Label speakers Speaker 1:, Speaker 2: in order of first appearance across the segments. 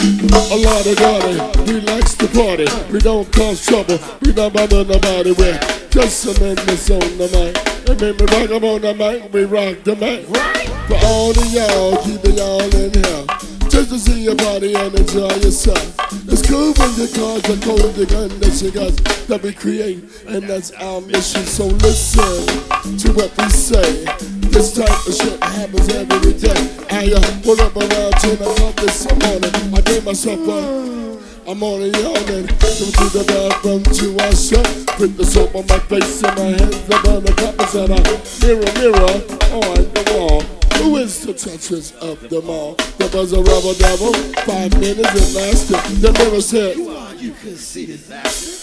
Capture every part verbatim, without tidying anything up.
Speaker 1: A lot of garden, we likes to party. We don't cause trouble, we don't bother nobody. We're just some endless on the mic. And make me rock 'em on the mic, we rock the mic. For all of y'all, keep it all in here. Just to see your body and enjoy yourself. It's cool when your cards are cold, the gun that you got that we create, and that's our mission. So listen to what we say. This type of shit happens every day. I uh, pull up around ten o'clock this morning. I gave myself up. I'm on a yawning. Go to the bathroom to wash up. Put the soap on my face and my hands up on the covers and I mirror, mirror on the wall. Who is the touches of them all? There was a rubber devil. Five minutes it lasted. The mirror said, "You are, you can see his action."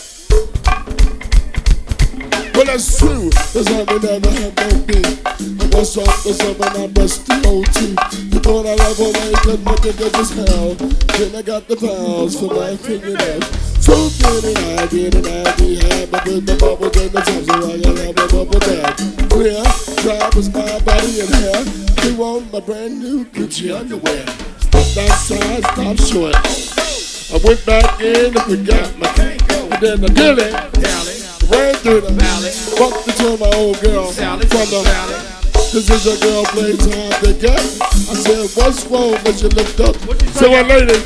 Speaker 1: Well, that's true. That's how we never have no beat. I was off the seven, I brushed the O T. You thought I love away, cause my nigga just hell. Then I got the pounds for my fingernails. So good and I did and I be had, but with the bubbles and the tops, so I got have a bubble bag. Clear, dry was my body and hair. You want my brand new Gucci underwear. Stop outside, stop short. I went back in and forgot my tango. And then I did it. Ran through the valley, bumped into my old girl Sally, from the valley. This is your girl playtime to get. I said, what's wrong when you lift up? Say what, lady?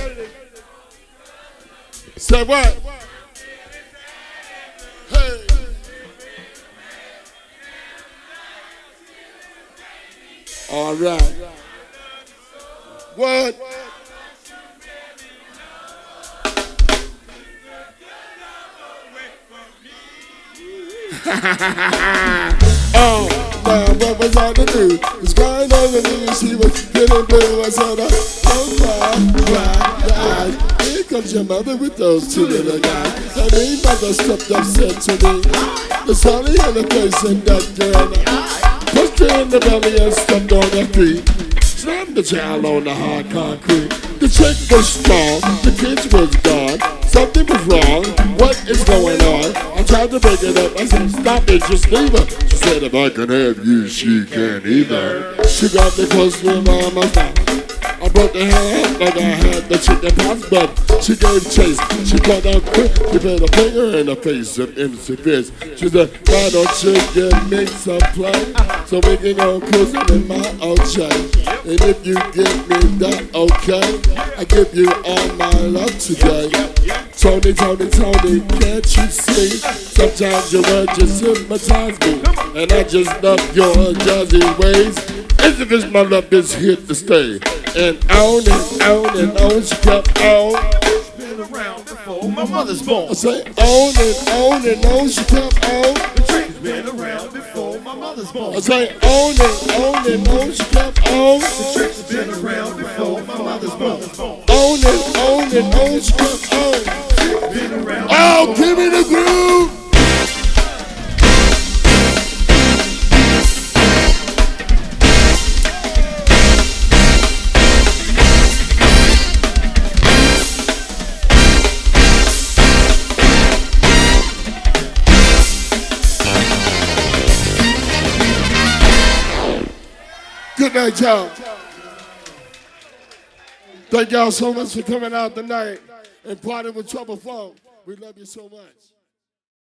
Speaker 1: Say what? Hey. All right. What? Oh, now what was I to do? It's crying over me and she was getting blue. I said, oh, cry, cry, your eyes. Here comes your mother with those two little guys. And me mother stepped up, said to me, there's honey in the face and that girl. Pushed her in the belly and stepped on her feet. Slammed the child on the hard concrete. The chick was strong, the kids was gone. Something was wrong, what is going on? I tried to break it up, I said stop it, just leave her. She said if I can have you, she can't either. She got me close to my mouth. I broke the hair up like I had the chicken pox, but she gave chase. She called out quick, she put a finger in the face of innocent fish. She said, why don't you give me some play so we can go cruising in my O J? And if you give me that okay, I give you all my love today. Tony, Tony, Tony, can't you see? Sometimes your words just hypnotize me, and I just love your jazzy ways. As if it's my love is here to stay. And on and on and on, she kept on.
Speaker 2: She's been around before my mother's born.
Speaker 1: I say on and on and on, she kept on.
Speaker 2: The train's been around before my mother's born.
Speaker 1: I say on and on and on, she kept on.
Speaker 2: The train's been around before my mother's born.
Speaker 1: On and on and on, she kept on.
Speaker 2: Been around.
Speaker 1: Oh, give me the groove. Good night, y'all. Thank y'all so much for coming out tonight and partying with Trouble Funk. We love you so much.